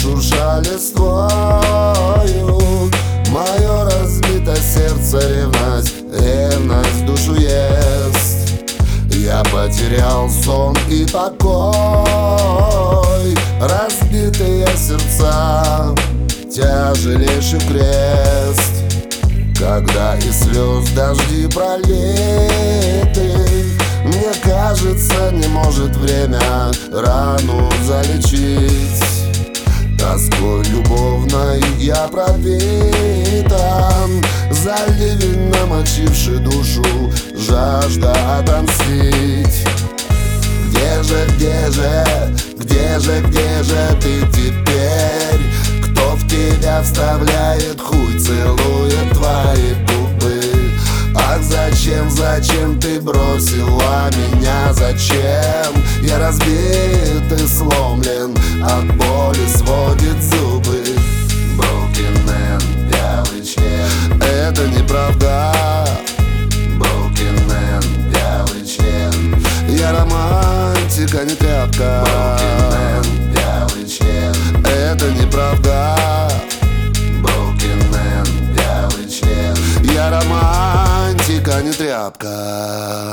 шурша листвою. Мое разбито сердце, ревность душу ест. Я потерял сон и покой. Разбитые сердца, тяжелейший крест. Когда из слез дожди пролиты, мне кажется, не может время рану залечить. Тоской любовной я пропитан, за ливень намочивший душу, жажда отомстить. Где же ты теперь? Кто в тебя вставляет хуй, целует твои губы? Ах, зачем ты бросила меня, зачем? Я разбит и сломлен, от боли сводит зубы. Broken man, вялый член. Это неправда. Broken man, вялый член. Я романтик, а не тряпка. Broken man, вялый член. Это неправда. Broken man, вялый член. Я романтик, а не тряпка.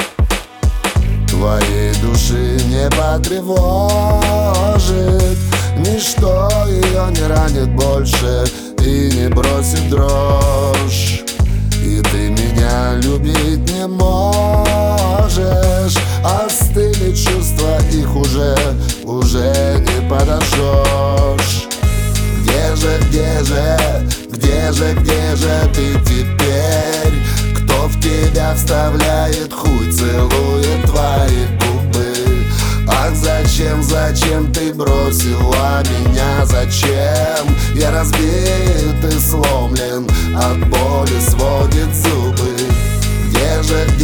Твоей души не потревожит ничто, ее не ранит больше и не бросит дрожь. И ты меня любить не можешь. Остыли чувства, их уже не подожжешь. Где же ты теперь? Кто в тебя вставляет хуй, целует твои губы? Ах, зачем ты бросила меня, зачем? Я разбит и сломлен, от боли сводит зубы. Где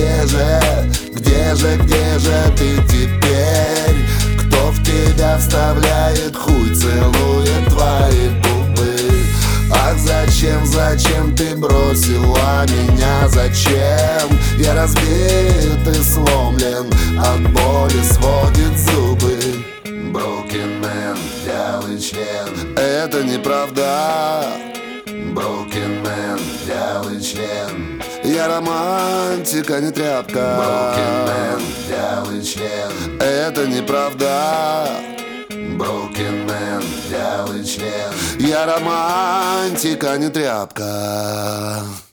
же ты теперь? Кто в тебя вставляет хуй, целует твои губы? Ах, зачем ты бросила меня, зачем? Я разбит и сломлен, от боли сводит зубы. Broken man, вялый член. Это неправда. Broken man, вялый член. Я романтик, а не тряпка. Broken man, вялый член. Это неправда. Broken man, вялый член. Я романтик, а не тряпка.